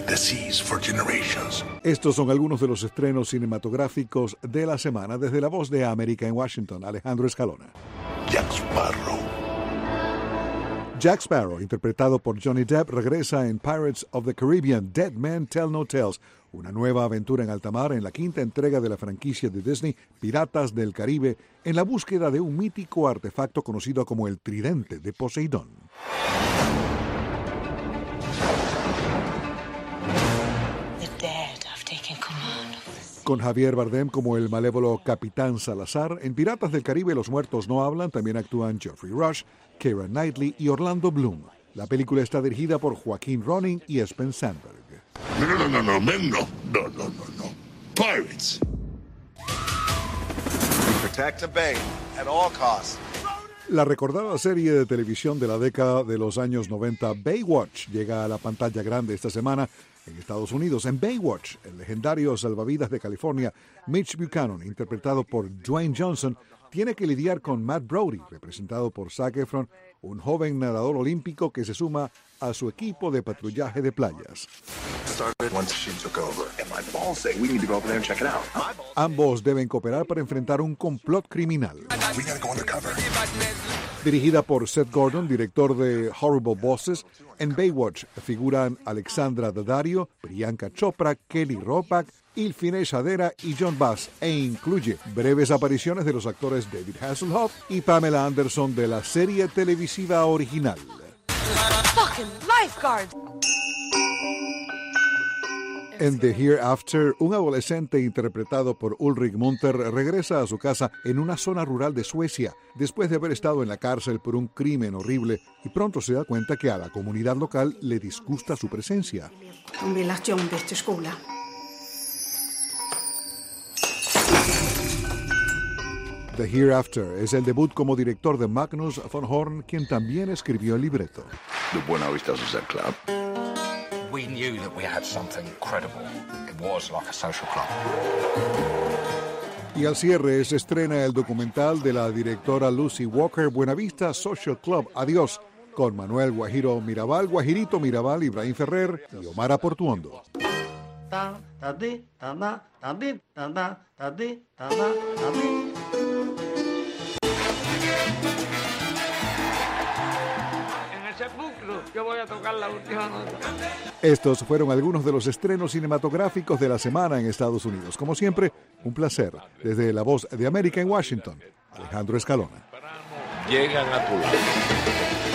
the seas for generations. Estos son algunos de los estrenos cinematográficos de la semana desde La Voz de América en Washington. Alejandro Escalona. Jack Sparrow. Jack Sparrow, interpretado por Johnny Depp, regresa en Pirates of the Caribbean, Dead Men Tell No Tales, una nueva aventura en alta mar en la quinta entrega de la franquicia de Disney, Piratas del Caribe, en la búsqueda de un mítico artefacto conocido como el Tridente de Poseidón. Con Javier Bardem como el malévolo Capitán Salazar, en Piratas del Caribe Los Muertos No Hablan también actúan Geoffrey Rush, Keira Knightley y Orlando Bloom. La película está dirigida por Joaquín Ronin y Espen Sandberg. No, men, no. Pirates. Protect the bay at all costs. La recordada serie de televisión de la década de los años 90, Baywatch, llega a la pantalla grande esta semana en Estados Unidos. En Baywatch, el legendario salvavidas de California, Mitch Buchanan, interpretado por Dwayne Johnson, tiene que lidiar con Matt Brody, representado por Zac Efron, un joven nadador olímpico que se suma a su equipo de patrullaje de playas. Ambos deben cooperar para enfrentar un complot criminal. Dirigida por Seth Gordon, director de Horrible Bosses, en Baywatch figuran Alexandra Daddario, Priyanka Chopra, Kelly Ropack, Ilfine Shadera y John Bass, e incluye breves apariciones de los actores David Hasselhoff y Pamela Anderson de la serie televisiva original. En The Hereafter, un adolescente interpretado por Ulrich Munter regresa a su casa en una zona rural de Suecia después de haber estado en la cárcel por un crimen horrible y pronto se da cuenta que a la comunidad local le disgusta su presencia. The Hereafter es el debut como director de Magnus von Horn, quien también escribió el libreto. The Buena Vista Social Club. We knew that we had something credible. It was like a social club. Y al cierre se estrena el documental de la directora Lucy Walker, Buenavista Social Club, Adiós, con Manuel Guajiro Mirabal, Guajirito Mirabal, Ibrahim Ferrer y Omar Portuondo. Yo voy a tocar la última nota. Estos fueron algunos de los estrenos cinematográficos de la semana en Estados Unidos. Como siempre, un placer. Desde La Voz de América en Washington, Alejandro Escalona. Llegan a tu lado.